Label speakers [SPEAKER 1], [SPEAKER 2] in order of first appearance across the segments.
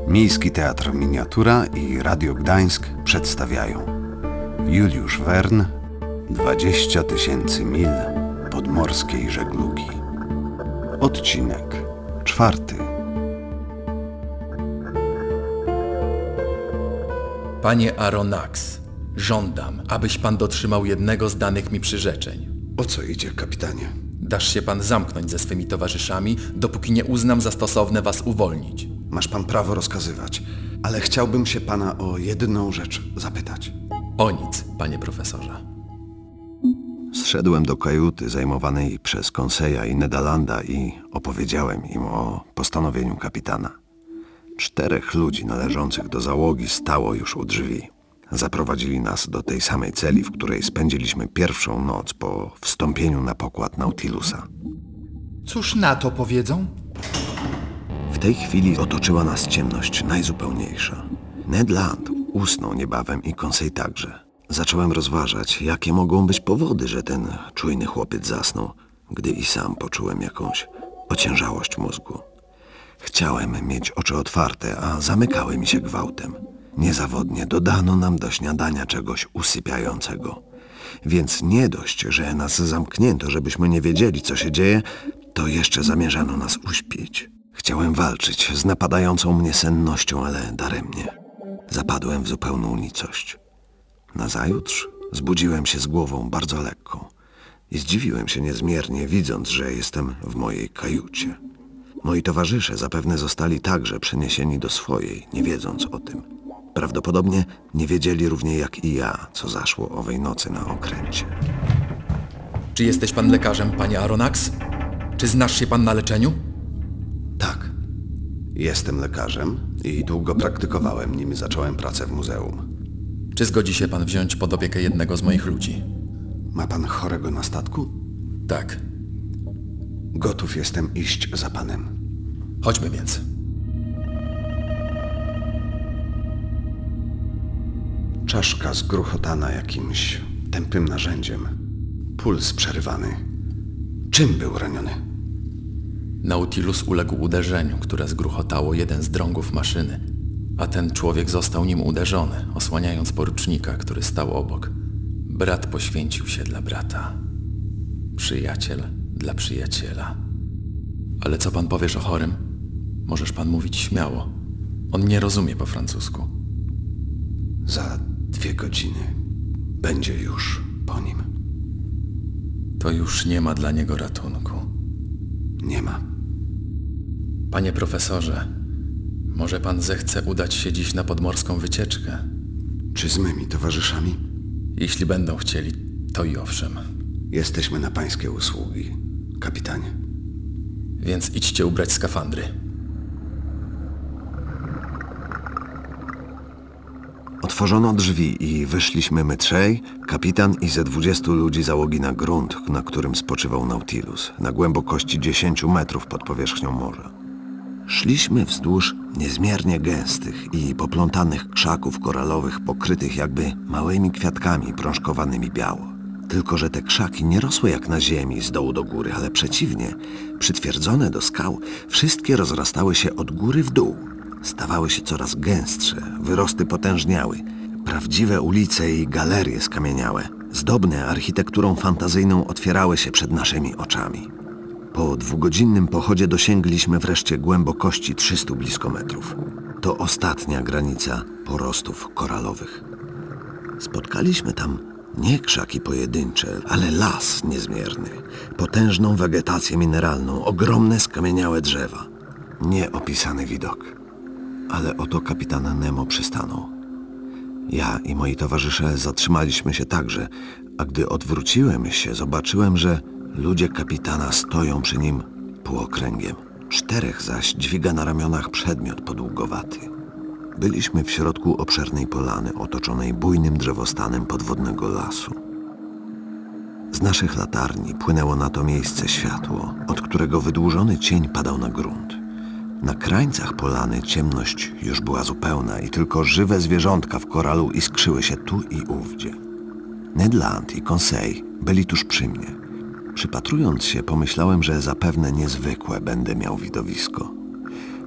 [SPEAKER 1] Miejski Teatr Miniatura i Radio Gdańsk przedstawiają Juliusz Verne, 20 000 mil podmorskiej żeglugi. Odcinek 4.
[SPEAKER 2] Panie Aronnax, żądam, abyś pan dotrzymał jednego z danych mi przyrzeczeń.
[SPEAKER 1] O co idzie, kapitanie?
[SPEAKER 2] Dasz się pan zamknąć ze swymi towarzyszami, dopóki nie uznam za stosowne was uwolnić.
[SPEAKER 1] Masz pan prawo rozkazywać, ale chciałbym się pana o jedną rzecz zapytać.
[SPEAKER 2] O nic, panie profesorze.
[SPEAKER 1] Zszedłem do kajuty zajmowanej przez Conseilla i Nedalanda i opowiedziałem im o postanowieniu kapitana. 4 ludzi należących do załogi stało już u drzwi. Zaprowadzili nas do tej samej celi, w której spędziliśmy pierwszą noc po wstąpieniu na pokład Nautilusa.
[SPEAKER 3] Cóż na to powiedzą?
[SPEAKER 1] W tej chwili otoczyła nas ciemność najzupełniejsza. Ned Land usnął niebawem i Conseil także. Zacząłem rozważać, jakie mogą być powody, że ten czujny chłopiec zasnął, gdy i sam poczułem jakąś ociężałość mózgu. Chciałem mieć oczy otwarte, a zamykały mi się gwałtem. Niezawodnie dodano nam do śniadania czegoś usypiającego. Więc nie dość, że nas zamknięto, żebyśmy nie wiedzieli, co się dzieje, to jeszcze zamierzano nas uśpić. Chciałem walczyć z napadającą mnie sennością, ale daremnie. Zapadłem w zupełną nicość. Nazajutrz zbudziłem się z głową bardzo lekką i zdziwiłem się niezmiernie, widząc, że jestem w mojej kajucie. Moi towarzysze zapewne zostali także przeniesieni do swojej, nie wiedząc o tym. Prawdopodobnie nie wiedzieli równie jak i ja, co zaszło owej nocy na okręcie.
[SPEAKER 2] Czy jesteś pan lekarzem, panie Aronnax? Czy znasz się pan na leczeniu?
[SPEAKER 1] Tak, jestem lekarzem i długo praktykowałem, nim zacząłem pracę w muzeum.
[SPEAKER 2] Czy zgodzi się pan wziąć pod opiekę jednego z moich ludzi?
[SPEAKER 1] Ma pan chorego na statku?
[SPEAKER 2] Tak.
[SPEAKER 1] Gotów jestem iść za panem.
[SPEAKER 2] Chodźmy więc.
[SPEAKER 1] Czaszka zgruchotana jakimś tępym narzędziem. Puls przerywany. Czym był raniony?
[SPEAKER 2] Nautilus uległ uderzeniu, które zgruchotało jeden z drągów maszyny, a ten człowiek został nim uderzony, osłaniając porucznika, który stał obok. Brat poświęcił się dla brata. Przyjaciel dla przyjaciela. Ale co pan powiesz o chorym? Możesz pan mówić śmiało. On nie rozumie po francusku.
[SPEAKER 1] Za 2 godziny będzie już po nim.
[SPEAKER 2] To już nie ma dla niego ratunku.
[SPEAKER 1] Nie ma.
[SPEAKER 2] Panie profesorze, może pan zechce udać się dziś na podmorską wycieczkę?
[SPEAKER 1] Czy z mymi towarzyszami?
[SPEAKER 2] Jeśli będą chcieli, to i owszem.
[SPEAKER 1] Jesteśmy na pańskie usługi, kapitanie.
[SPEAKER 2] Więc idźcie ubrać skafandry.
[SPEAKER 1] Otworzono drzwi i wyszliśmy my 3, kapitan i ze 20 ludzi załogi na grunt, na którym spoczywał Nautilus, na głębokości 10 metrów pod powierzchnią morza. Szliśmy wzdłuż niezmiernie gęstych i poplątanych krzaków koralowych, pokrytych jakby małymi kwiatkami prążkowanymi biało. Tylko że te krzaki nie rosły jak na ziemi z dołu do góry, ale przeciwnie, przytwierdzone do skał, wszystkie rozrastały się od góry w dół. Stawały się coraz gęstsze, wyrosty potężniały. Prawdziwe ulice i galerie skamieniałe, zdobne architekturą fantazyjną, otwierały się przed naszymi oczami. Po 2-godzinnym pochodzie dosięgliśmy wreszcie głębokości 300 blisko metrów. To ostatnia granica porostów koralowych. Spotkaliśmy tam nie krzaki pojedyncze, ale las niezmierny, potężną wegetację mineralną, ogromne skamieniałe drzewa. Nieopisany widok. Ale oto kapitan Nemo przystanął. Ja i moi towarzysze zatrzymaliśmy się także, a gdy odwróciłem się, zobaczyłem, że ludzie kapitana stoją przy nim półokręgiem. 4 zaś dźwiga na ramionach przedmiot podługowaty. Byliśmy w środku obszernej polany, otoczonej bujnym drzewostanem podwodnego lasu. Z naszych latarni płynęło na to miejsce światło, od którego wydłużony cień padał na grunt. Na krańcach polany ciemność już była zupełna i tylko żywe zwierzątka w koralu iskrzyły się tu i ówdzie. Ned Land i Conseil byli tuż przy mnie. Przypatrując się, pomyślałem, że zapewne niezwykłe będę miał widowisko.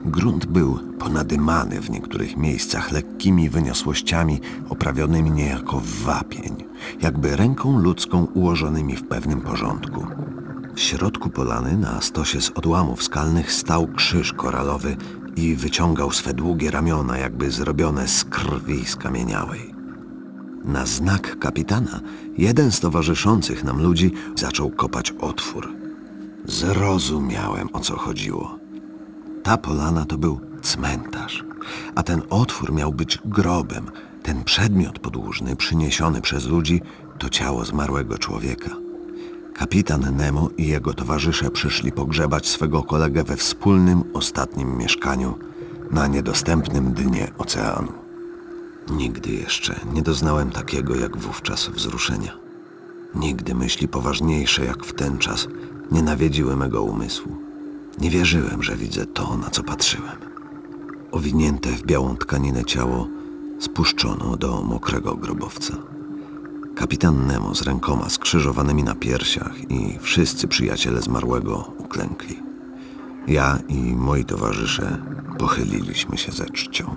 [SPEAKER 1] Grunt był ponadymany w niektórych miejscach lekkimi wyniosłościami oprawionymi niejako w wapień, jakby ręką ludzką ułożonymi w pewnym porządku. W środku polany na stosie z odłamów skalnych stał krzyż koralowy i wyciągał swe długie ramiona, jakby zrobione z krwi skamieniałej. Na znak kapitana jeden z towarzyszących nam ludzi zaczął kopać otwór. Zrozumiałem, o co chodziło. Ta polana to był cmentarz, a ten otwór miał być grobem. Ten przedmiot podłużny przyniesiony przez ludzi to ciało zmarłego człowieka. Kapitan Nemo i jego towarzysze przyszli pogrzebać swego kolegę we wspólnym, ostatnim mieszkaniu na niedostępnym dnie oceanu. Nigdy jeszcze nie doznałem takiego jak wówczas wzruszenia. Nigdy myśli poważniejsze jak w ten czas nie nawiedziły mego umysłu. Nie wierzyłem, że widzę to, na co patrzyłem. Owinięte w białą tkaninę ciało spuszczono do mokrego grobowca. Kapitan Nemo z rękoma skrzyżowanymi na piersiach i wszyscy przyjaciele zmarłego uklękli. Ja i moi towarzysze pochyliliśmy się ze czcią.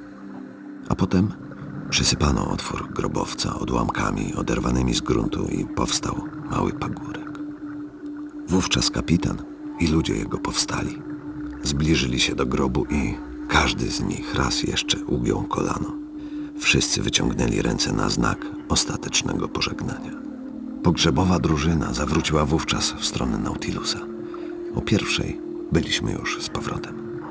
[SPEAKER 1] A potem przysypano otwór grobowca odłamkami oderwanymi z gruntu i powstał mały pagórek. Wówczas kapitan i ludzie jego powstali. Zbliżyli się do grobu i każdy z nich raz jeszcze ugiął kolano. Wszyscy wyciągnęli ręce na znak ostatecznego pożegnania. Pogrzebowa drużyna zawróciła wówczas w stronę Nautilusa. O pierwszej byliśmy już z powrotem.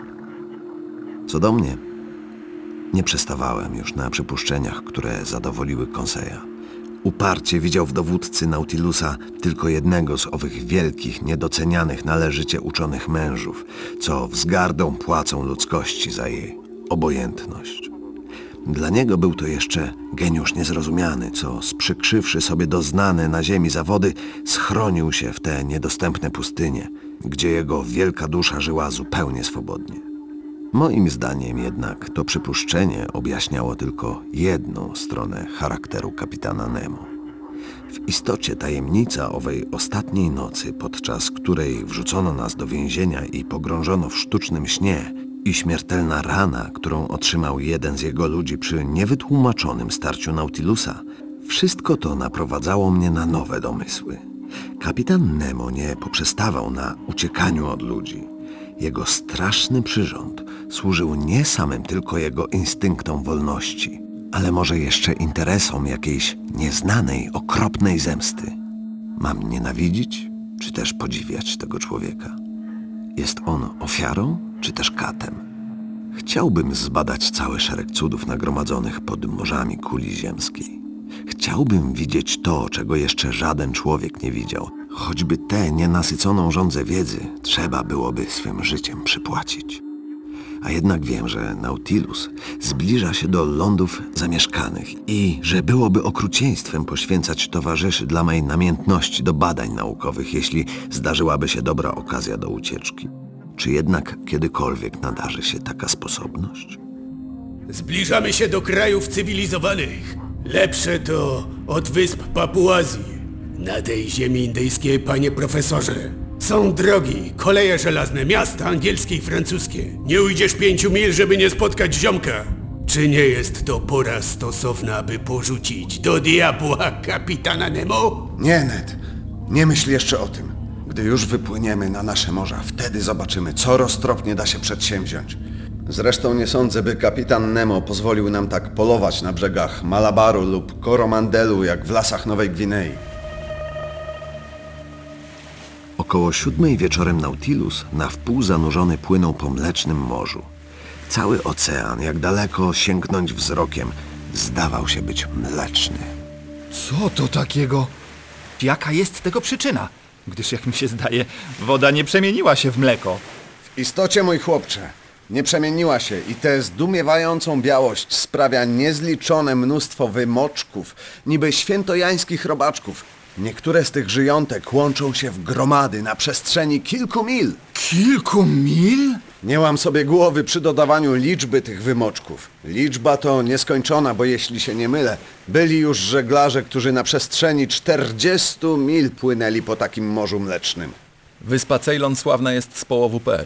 [SPEAKER 1] Co do mnie, nie przestawałem już na przypuszczeniach, które zadowoliły Conseilla. Uparcie widział w dowódcy Nautilusa tylko jednego z owych wielkich, niedocenianych należycie uczonych mężów, co wzgardą płacą ludzkości za jej obojętność. Dla niego był to jeszcze geniusz niezrozumiany, co sprzykrzywszy sobie doznane na ziemi zawody, schronił się w te niedostępne pustynie, gdzie jego wielka dusza żyła zupełnie swobodnie. Moim zdaniem jednak to przypuszczenie objaśniało tylko jedną stronę charakteru kapitana Nemo. W istocie tajemnica owej ostatniej nocy, podczas której wrzucono nas do więzienia i pogrążono w sztucznym śnie, i śmiertelna rana, którą otrzymał jeden z jego ludzi przy niewytłumaczonym starciu Nautilusa, wszystko to naprowadzało mnie na nowe domysły. Kapitan Nemo nie poprzestawał na uciekaniu od ludzi. Jego straszny przyrząd służył nie samym tylko jego instynktom wolności, ale może jeszcze interesom jakiejś nieznanej, okropnej zemsty. Mam nienawidzić, czy też podziwiać tego człowieka? Jest on ofiarą, czy też katem? Chciałbym zbadać cały szereg cudów nagromadzonych pod morzami kuli ziemskiej. Chciałbym widzieć to, czego jeszcze żaden człowiek nie widział. Choćby tę nienasyconą żądzę wiedzy trzeba byłoby swym życiem przypłacić. A jednak wiem, że Nautilus zbliża się do lądów zamieszkanych i że byłoby okrucieństwem poświęcać towarzyszy dla mej namiętności do badań naukowych, jeśli zdarzyłaby się dobra okazja do ucieczki. Czy jednak kiedykolwiek nadarzy się taka sposobność?
[SPEAKER 4] Zbliżamy się do krajów cywilizowanych. Lepsze to od wysp Papuazji. Na tej ziemi indyjskiej, panie profesorze, są drogi, koleje żelazne, miasta angielskie i francuskie. Nie ujdziesz 5 mil, żeby nie spotkać ziomka. Czy nie jest to pora stosowna, aby porzucić do diabła kapitana Nemo?
[SPEAKER 5] Nie, Ned. Nie myśl jeszcze o tym. Gdy już wypłyniemy na nasze morza, wtedy zobaczymy, co roztropnie da się przedsięwziąć. Zresztą nie sądzę, by kapitan Nemo pozwolił nam tak polować na brzegach Malabaru lub Koromandelu, jak w lasach Nowej Gwinei.
[SPEAKER 1] Około 7 wieczorem Nautilus na wpół zanurzony płynął po mlecznym morzu. Cały ocean, jak daleko sięgnąć wzrokiem, zdawał się być mleczny.
[SPEAKER 3] Co to takiego? Jaka jest tego przyczyna? Gdyż, jak mi się zdaje, woda nie przemieniła się w mleko.
[SPEAKER 5] W istocie, mój chłopcze, nie przemieniła się i tę zdumiewającą białość sprawia niezliczone mnóstwo wymoczków, niby świętojańskich robaczków. Niektóre z tych żyjątek łączą się w gromady na przestrzeni kilku mil.
[SPEAKER 3] Kilku mil?
[SPEAKER 5] Nie łam sobie głowy przy dodawaniu liczby tych wymoczków. Liczba to nieskończona, bo jeśli się nie mylę, byli już żeglarze, którzy na przestrzeni 40 mil płynęli po takim morzu mlecznym.
[SPEAKER 2] Wyspa Ceylon sławna jest z połowu pereł.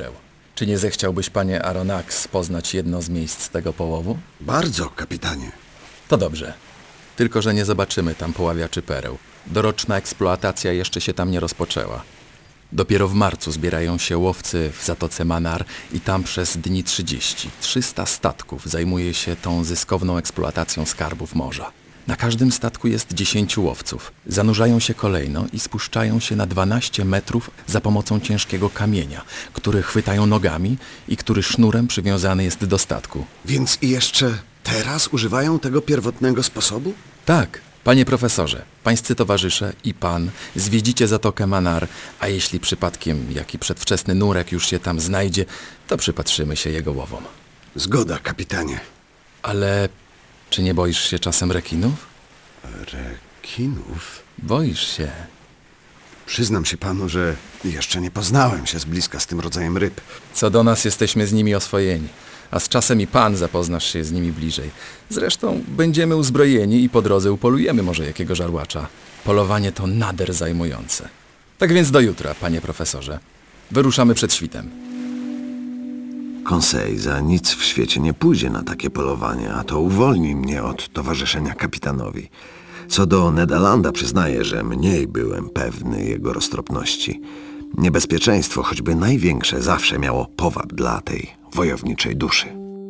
[SPEAKER 2] Czy nie zechciałbyś, panie Aronnax, poznać jedno z miejsc tego połowu?
[SPEAKER 5] Bardzo, kapitanie.
[SPEAKER 2] To dobrze. Tylko że nie zobaczymy tam poławiaczy pereł. Doroczna eksploatacja jeszcze się tam nie rozpoczęła. Dopiero w marcu zbierają się łowcy w Zatoce Manar i tam przez dni 300 statków zajmuje się tą zyskowną eksploatacją skarbów morza. Na każdym statku jest 10 łowców. Zanurzają się kolejno i spuszczają się na 12 metrów za pomocą ciężkiego kamienia, który chwytają nogami i który sznurem przywiązany jest do statku.
[SPEAKER 5] Więc i jeszcze teraz używają tego pierwotnego sposobu?
[SPEAKER 2] Tak, panie profesorze, pańscy towarzysze i pan zwiedzicie Zatokę Manar, a jeśli przypadkiem jaki przedwczesny nurek już się tam znajdzie, to przypatrzymy się jego łowom.
[SPEAKER 5] Zgoda, kapitanie.
[SPEAKER 2] Ale czy nie boisz się czasem rekinów?
[SPEAKER 5] Rekinów?
[SPEAKER 2] Boisz się.
[SPEAKER 5] Przyznam się panu, że jeszcze nie poznałem się z bliska z tym rodzajem ryb.
[SPEAKER 2] Co do nas jesteśmy z nimi oswojeni, a z czasem i pan zapoznasz się z nimi bliżej. Zresztą będziemy uzbrojeni i po drodze upolujemy może jakiego żarłacza. Polowanie to nader zajmujące. Tak więc do jutra, panie profesorze. Wyruszamy przed świtem.
[SPEAKER 1] Conseil za nic w świecie nie pójdzie na takie polowanie, a to uwolni mnie od towarzyszenia kapitanowi. Co do Nedalanda przyznaję, że mniej byłem pewny jego roztropności. Niebezpieczeństwo, choćby największe, zawsze miało powab dla tej wojowniczej duszy.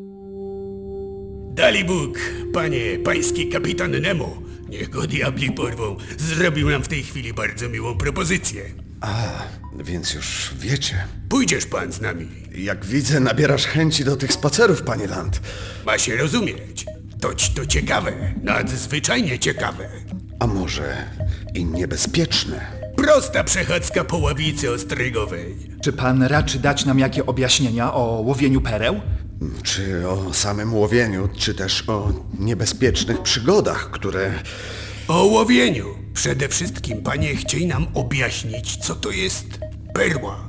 [SPEAKER 4] Dali Bóg, pański kapitan Nemo, niech go diabli porwą, zrobił nam w tej chwili bardzo miłą propozycję.
[SPEAKER 5] Więc już wiecie.
[SPEAKER 4] Pójdziesz pan z nami.
[SPEAKER 5] Jak widzę, nabierasz chęci do tych spacerów, panie Land.
[SPEAKER 4] Ma się rozumieć. Toć to ciekawe, nadzwyczajnie ciekawe.
[SPEAKER 5] A może i niebezpieczne?
[SPEAKER 4] Prosta przechadzka po ławicy ostrygowej.
[SPEAKER 3] Czy pan raczy dać nam jakie objaśnienia o łowieniu pereł?
[SPEAKER 5] Czy o samym łowieniu, czy też o niebezpiecznych przygodach, które...
[SPEAKER 4] O łowieniu. Przede wszystkim, panie, chciej nam objaśnić, co to jest perła.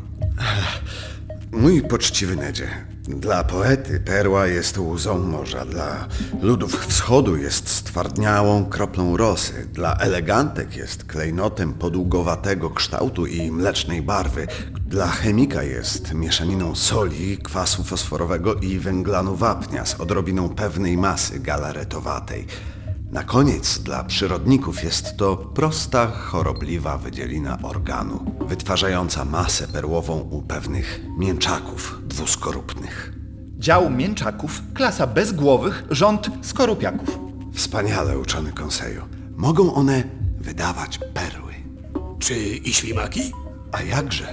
[SPEAKER 5] Mój poczciwy Nedzie, dla poety perła jest łzą morza, dla ludów wschodu jest stwardniałą kroplą rosy, dla elegantek jest klejnotem podługowatego kształtu i mlecznej barwy, dla chemika jest mieszaniną soli, kwasu fosforowego i węglanu wapnia z odrobiną pewnej masy galaretowatej. Na koniec dla przyrodników jest to prosta, chorobliwa wydzielina organu, wytwarzająca masę perłową u pewnych mięczaków dwuskorupnych.
[SPEAKER 3] Dział mięczaków, klasa bezgłowych, rząd skorupiaków.
[SPEAKER 5] Wspaniale, uczony Conseil. Mogą one wydawać perły.
[SPEAKER 4] Czy i ślimaki?
[SPEAKER 5] A jakże?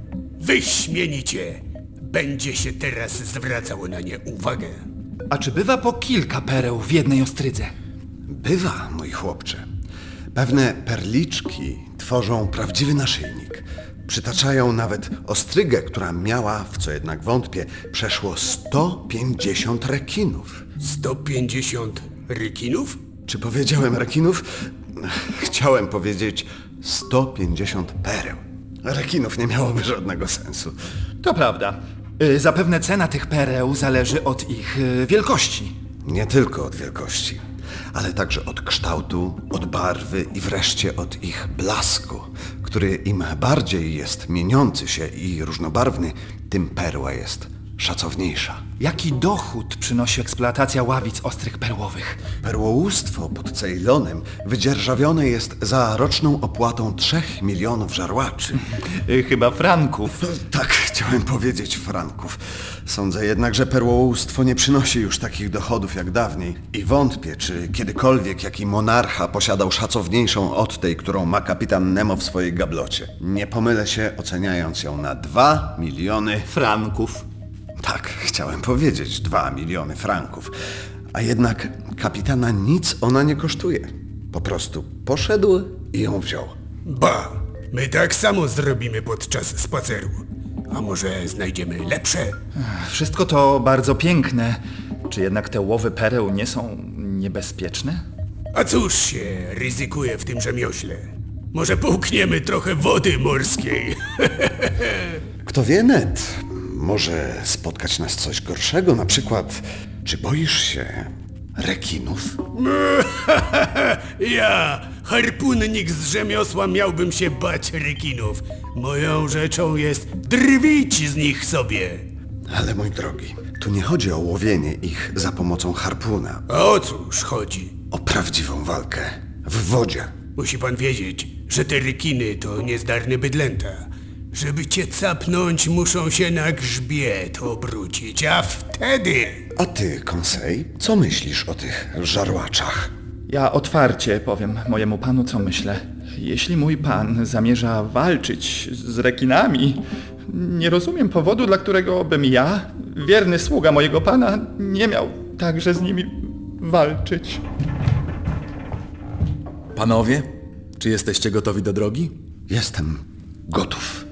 [SPEAKER 4] Wyśmienicie. Będzie się teraz zwracało na nie uwagę.
[SPEAKER 3] A czy bywa po kilka pereł w jednej ostrydze?
[SPEAKER 5] Bywa, mój chłopcze. Pewne perliczki tworzą prawdziwy naszyjnik. Przytaczają nawet ostrygę, która miała, w co jednak wątpię, przeszło 150 rekinów.
[SPEAKER 4] 150 rekinów?
[SPEAKER 5] Czy powiedziałem rekinów? Chciałem powiedzieć 150 pereł. Rekinów nie miałoby żadnego sensu.
[SPEAKER 3] To prawda. Zapewne cena tych pereł zależy od ich wielkości.
[SPEAKER 5] Nie tylko od wielkości, ale także od kształtu, od barwy i wreszcie od ich blasku, który im bardziej jest mieniący się i różnobarwny, tym perła jest szacowniejsza.
[SPEAKER 3] Jaki dochód przynosi eksploatacja ławic ostrych perłowych?
[SPEAKER 5] Perłołóstwo pod Ceylonem wydzierżawione jest za roczną opłatą 3 milionów żarłaczy.
[SPEAKER 3] Chyba franków.
[SPEAKER 5] Tak, chciałem powiedzieć franków. Sądzę jednak, że perłołóstwo nie przynosi już takich dochodów jak dawniej i wątpię, czy kiedykolwiek jaki monarcha posiadał szacowniejszą od tej, którą ma kapitan Nemo w swojej gablocie. Nie pomylę się, oceniając ją na 2 miliony...
[SPEAKER 3] Franków.
[SPEAKER 5] Tak, chciałem powiedzieć 2 miliony franków. A jednak kapitana nic ona nie kosztuje. Po prostu poszedł i ją wziął.
[SPEAKER 4] Ba, my tak samo zrobimy podczas spaceru. A może znajdziemy lepsze?
[SPEAKER 3] Wszystko to bardzo piękne. Czy jednak te łowy pereł nie są niebezpieczne?
[SPEAKER 4] A cóż się ryzykuje w tym rzemiośle? Może połkniemy trochę wody morskiej?
[SPEAKER 5] Kto wie, Ned, może spotkać nas coś gorszego, na przykład, czy boisz się rekinów?
[SPEAKER 4] Ja, harpunnik z rzemiosła, miałbym się bać rekinów. Moją rzeczą jest drwić z nich sobie.
[SPEAKER 5] Ale mój drogi, tu nie chodzi o łowienie ich za pomocą harpuna.
[SPEAKER 4] A o cóż chodzi?
[SPEAKER 5] O prawdziwą walkę. W wodzie.
[SPEAKER 4] Musi pan wiedzieć, że te rekiny to niezdarne bydlęta. Żeby cię capnąć, muszą się na grzbiet obrócić, a wtedy...
[SPEAKER 5] A ty, Conseil, co myślisz o tych żarłaczach?
[SPEAKER 3] Ja otwarcie powiem mojemu panu, co myślę. Jeśli mój pan zamierza walczyć z rekinami, nie rozumiem powodu, dla którego bym ja, wierny sługa mojego pana, nie miał także z nimi walczyć.
[SPEAKER 2] Panowie, czy jesteście gotowi do drogi?
[SPEAKER 5] Jestem gotów.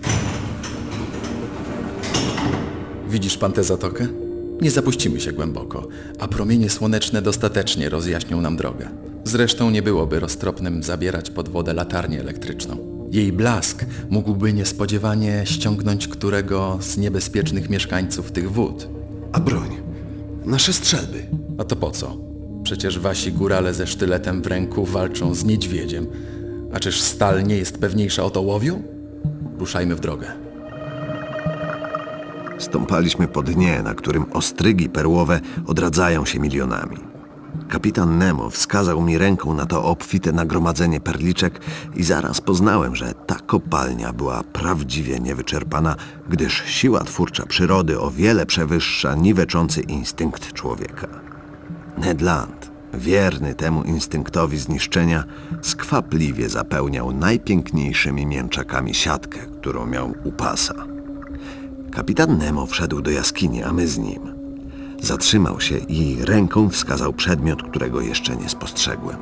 [SPEAKER 2] Widzisz pan tę zatokę? Nie zapuścimy się głęboko, a promienie słoneczne dostatecznie rozjaśnią nam drogę. Zresztą nie byłoby roztropnym zabierać pod wodę latarnię elektryczną. Jej blask mógłby niespodziewanie ściągnąć którego z niebezpiecznych mieszkańców tych wód.
[SPEAKER 5] A broń? Nasze strzelby.
[SPEAKER 2] A to po co? Przecież wasi górale ze sztyletem w ręku walczą z niedźwiedziem. A czyż stal nie jest pewniejsza od ołowiu? Ruszajmy w drogę.
[SPEAKER 1] Stąpaliśmy po dnie, na którym ostrygi perłowe odradzają się milionami. Kapitan Nemo wskazał mi ręką na to obfite nagromadzenie perliczek i zaraz poznałem, że ta kopalnia była prawdziwie niewyczerpana, gdyż siła twórcza przyrody o wiele przewyższa niweczący instynkt człowieka. Ned Land, wierny temu instynktowi zniszczenia, skwapliwie zapełniał najpiękniejszymi mięczakami siatkę, którą miał u pasa. Kapitan Nemo wszedł do jaskini, a my z nim. Zatrzymał się i ręką wskazał przedmiot, którego jeszcze nie spostrzegłem.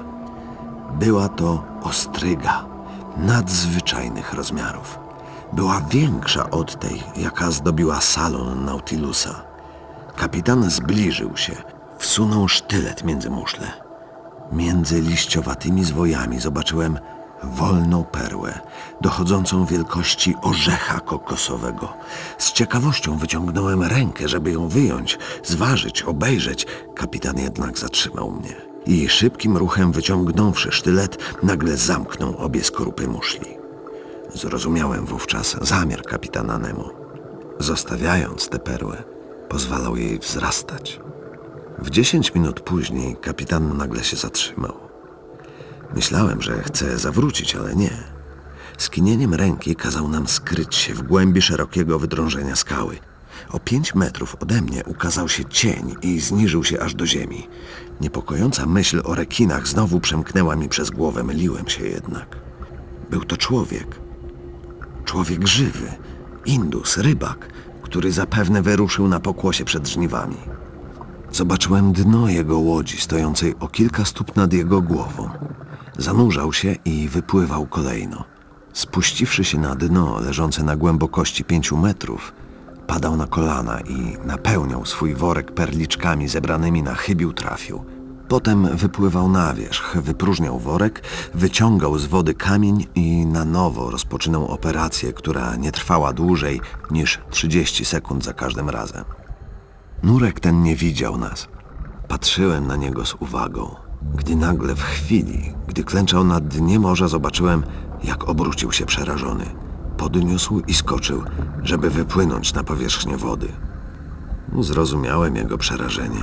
[SPEAKER 1] Była to ostryga nadzwyczajnych rozmiarów. Była większa od tej, jaka zdobiła salon Nautilusa. Kapitan zbliżył się, wsunął sztylet między muszle. Między liściowatymi zwojami zobaczyłem wolną perłę, dochodzącą wielkości orzecha kokosowego. Z ciekawością wyciągnąłem rękę, żeby ją wyjąć, zważyć, obejrzeć. Kapitan jednak zatrzymał mnie i szybkim ruchem wyciągnąwszy sztylet, nagle zamknął obie skorupy muszli. Zrozumiałem wówczas zamiar kapitana Nemo. Zostawiając tę perłę, pozwalał jej wzrastać. W 10 minut później kapitan nagle się zatrzymał. Myślałem, że chce zawrócić, ale nie. Skinieniem ręki kazał nam skryć się w głębi szerokiego wydrążenia skały. O 5 metrów ode mnie ukazał się cień i zniżył się aż do ziemi. Niepokojąca myśl o rekinach znowu przemknęła mi przez głowę, myliłem się jednak. Był to człowiek. Człowiek żywy, Indus, rybak, który zapewne wyruszył na pokłosie przed żniwami. Zobaczyłem dno jego łodzi, stojącej o kilka stóp nad jego głową. Zanurzał się i wypływał kolejno. Spuściwszy się na dno leżące na głębokości 5 metrów, padał na kolana i napełniał swój worek perliczkami zebranymi na chybił trafił. Potem wypływał na wierzch, wypróżniał worek, wyciągał z wody kamień i na nowo rozpoczynał operację, która nie trwała dłużej niż 30 sekund za każdym razem. Nurek ten nie widział nas. Patrzyłem na niego z uwagą, gdy nagle w chwili, gdy klęczał na dnie morza, zobaczyłem, jak obrócił się przerażony. Podniósł i skoczył, żeby wypłynąć na powierzchnię wody. Zrozumiałem jego przerażenie.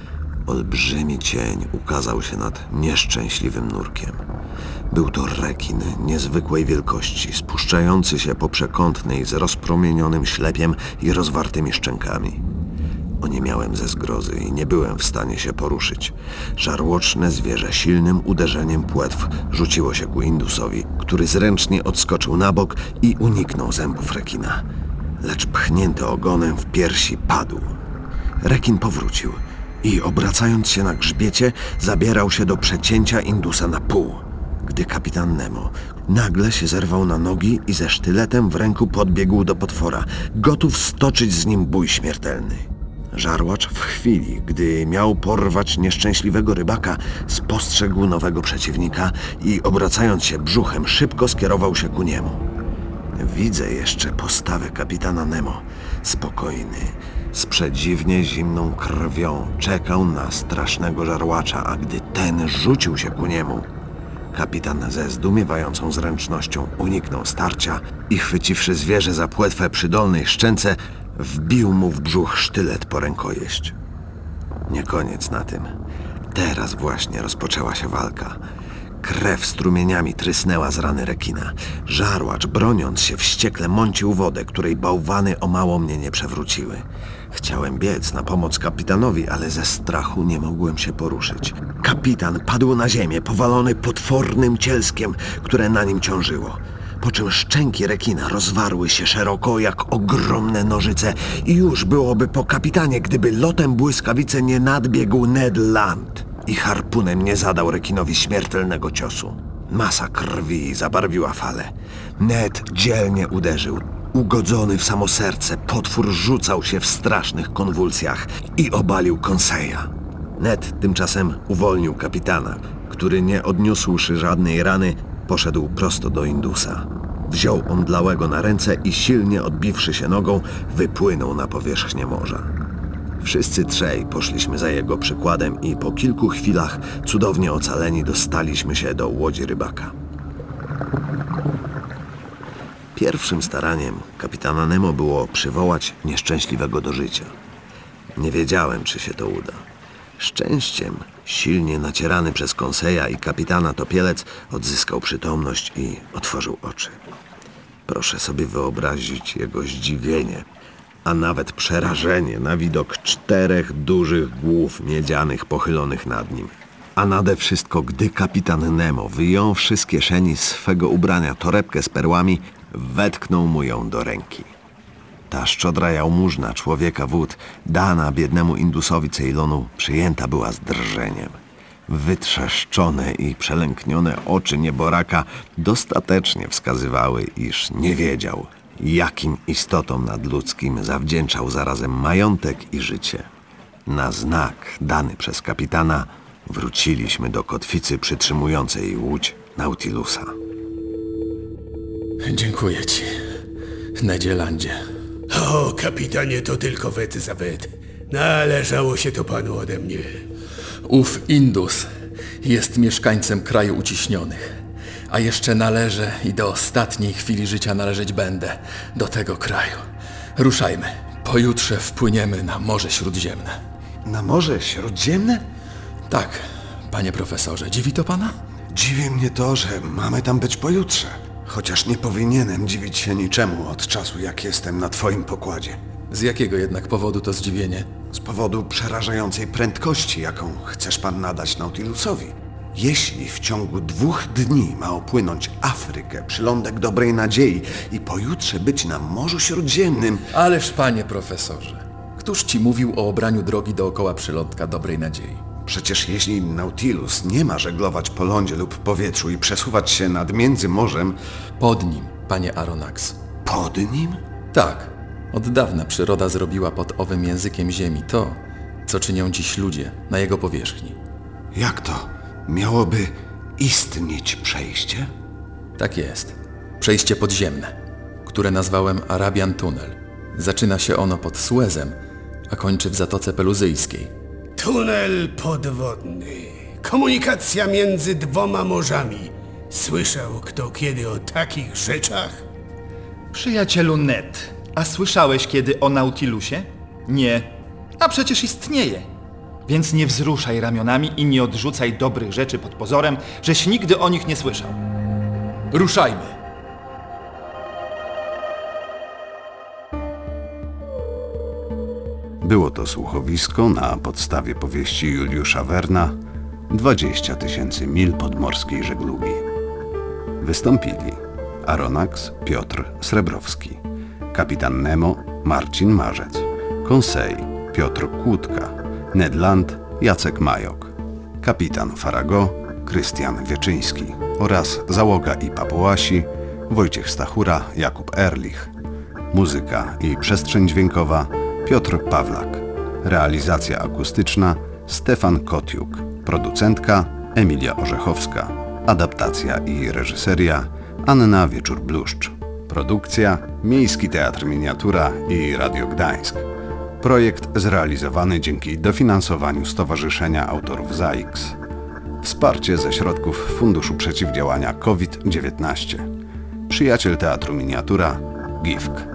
[SPEAKER 1] Olbrzymi cień ukazał się nad nieszczęśliwym nurkiem. Był to rekin niezwykłej wielkości, spuszczający się po przekątnej z rozpromienionym ślepiem i rozwartymi szczękami. Oniemiałem ze zgrozy i nie byłem w stanie się poruszyć. Żarłoczne zwierzę silnym uderzeniem płetw rzuciło się ku Indusowi, który zręcznie odskoczył na bok i uniknął zębów rekina. Lecz pchnięty ogonem w piersi padł. Rekin powrócił i obracając się na grzbiecie, zabierał się do przecięcia Indusa na pół, gdy kapitan Nemo nagle się zerwał na nogi i ze sztyletem w ręku podbiegł do potwora, gotów stoczyć z nim bój śmiertelny. Żarłacz w chwili, gdy miał porwać nieszczęśliwego rybaka, spostrzegł nowego przeciwnika i obracając się brzuchem, szybko skierował się ku niemu. Widzę jeszcze postawę kapitana Nemo. Spokojny, z przedziwnie zimną krwią czekał na strasznego żarłacza, a gdy ten rzucił się ku niemu, kapitan ze zdumiewającą zręcznością uniknął starcia i chwyciwszy zwierzę za płetwę przy dolnej szczęce, Wbił mu w brzuch sztylet po rękojeść. Nie koniec na tym. Teraz właśnie rozpoczęła się walka. Krew strumieniami trysnęła z rany rekina. Żarłacz, broniąc się, wściekle mącił wodę, której bałwany o mało mnie nie przewróciły. Chciałem biec na pomoc kapitanowi, ale ze strachu nie mogłem się poruszyć. Kapitan padł na ziemię, powalony potwornym cielskiem, które na nim ciążyło. Po czym szczęki rekina rozwarły się szeroko jak ogromne nożyce i już byłoby po kapitanie, gdyby lotem błyskawicy nie nadbiegł Ned Land i harpunem nie zadał rekinowi śmiertelnego ciosu. Masa krwi zabarwiła falę. Ned dzielnie uderzył. Ugodzony w samo serce, potwór rzucał się w strasznych konwulsjach i obalił Conseilla. Ned tymczasem uwolnił kapitana, który nie odniósłszy żadnej rany, poszedł prosto do Indusa. Wziął omdlałego na ręce i silnie odbiwszy się nogą, wypłynął na powierzchnię morza. Wszyscy trzej poszliśmy za jego przykładem i po kilku chwilach, cudownie ocaleni, dostaliśmy się do łodzi rybaka. Pierwszym staraniem kapitana Nemo było przywołać nieszczęśliwego do życia. Nie wiedziałem, czy się to uda. Szczęściem silnie nacierany przez Conseilla i kapitana topielec odzyskał przytomność i otworzył oczy. Proszę sobie wyobrazić jego zdziwienie, a nawet przerażenie na widok 4 dużych głów miedzianych pochylonych nad nim. A nade wszystko, gdy kapitan Nemo, wyjąwszy z kieszeni swego ubrania torebkę z perłami, wetknął mu ją do ręki. Ta szczodra jałmużna człowieka wód, dana biednemu Indusowi Ceylonu, przyjęta była z drżeniem. Wytrzeszczone i przelęknione oczy nieboraka dostatecznie wskazywały, iż nie wiedział, jakim istotom nadludzkim zawdzięczał zarazem majątek i życie. Na znak dany przez kapitana wróciliśmy do kotwicy przytrzymującej łódź Nautilusa.
[SPEAKER 2] Dziękuję ci, Nedzie Landzie.
[SPEAKER 4] O, kapitanie, to tylko wet za wet. Należało się to panu ode mnie.
[SPEAKER 2] Ów Indus jest mieszkańcem kraju uciśnionych, a jeszcze należę i do ostatniej chwili życia należeć będę do tego kraju. Ruszajmy. Pojutrze wpłyniemy na Morze Śródziemne.
[SPEAKER 5] Na Morze Śródziemne?
[SPEAKER 2] Tak, panie profesorze, dziwi to pana?
[SPEAKER 5] Dziwi mnie to, że mamy tam być pojutrze. Chociaż nie powinienem dziwić się niczemu od czasu, jak jestem na twoim pokładzie.
[SPEAKER 2] Z jakiego jednak powodu to zdziwienie?
[SPEAKER 5] Z powodu przerażającej prędkości, jaką chcesz pan nadać Nautilusowi. Jeśli w ciągu 2 dni ma opłynąć Afrykę, przylądek Dobrej Nadziei i pojutrze być na Morzu Śródziemnym...
[SPEAKER 2] Ależ panie profesorze, któż ci mówił o obraniu drogi dookoła przylądka Dobrej Nadziei?
[SPEAKER 5] Przecież jeśli Nautilus nie ma żeglować po lądzie lub powietrzu i przesuwać się nad Międzymorzem...
[SPEAKER 2] Pod nim, panie Aronnax.
[SPEAKER 5] Pod nim?
[SPEAKER 2] Tak, od dawna przyroda zrobiła pod owym językiem ziemi to, co czynią dziś ludzie na jego powierzchni.
[SPEAKER 5] Jak to? Miałoby istnieć przejście?
[SPEAKER 2] Tak jest. Przejście podziemne, które nazwałem Arabian Tunnel. Zaczyna się ono pod Suezem, a kończy w Zatoce Peluzyjskiej.
[SPEAKER 4] Tunel podwodny. Komunikacja między 2 morzami. Słyszał kto kiedy o takich rzeczach?
[SPEAKER 3] Przyjacielu Ned, a słyszałeś kiedy o Nautilusie? Nie. A przecież istnieje. Więc nie wzruszaj ramionami i nie odrzucaj dobrych rzeczy pod pozorem, żeś nigdy o nich nie słyszał.
[SPEAKER 2] Ruszajmy!
[SPEAKER 6] Było to słuchowisko na podstawie powieści Juliusza Werna 20 000 mil podmorskiej żeglugi. Wystąpili Aronnax Piotr Srebrowski, kapitan Nemo Marcin Marzec, Conseil Piotr Kłódka, Ned Land Jacek Majok, kapitan Farago Krystian Wieczyński oraz załoga i papułasi Wojciech Stachura, Jakub Erlich. Muzyka i przestrzeń dźwiękowa Piotr Pawlak. Realizacja akustyczna Stefan Kotiuk. Producentka Emilia Orzechowska. Adaptacja i reżyseria Anna Wieczór-Bluszcz. Produkcja Miejski Teatr Miniatura i Radio Gdańsk. Projekt zrealizowany dzięki dofinansowaniu Stowarzyszenia Autorów ZAIKS. Wsparcie ze środków Funduszu Przeciwdziałania COVID-19. Przyjaciel Teatru Miniatura GIFK.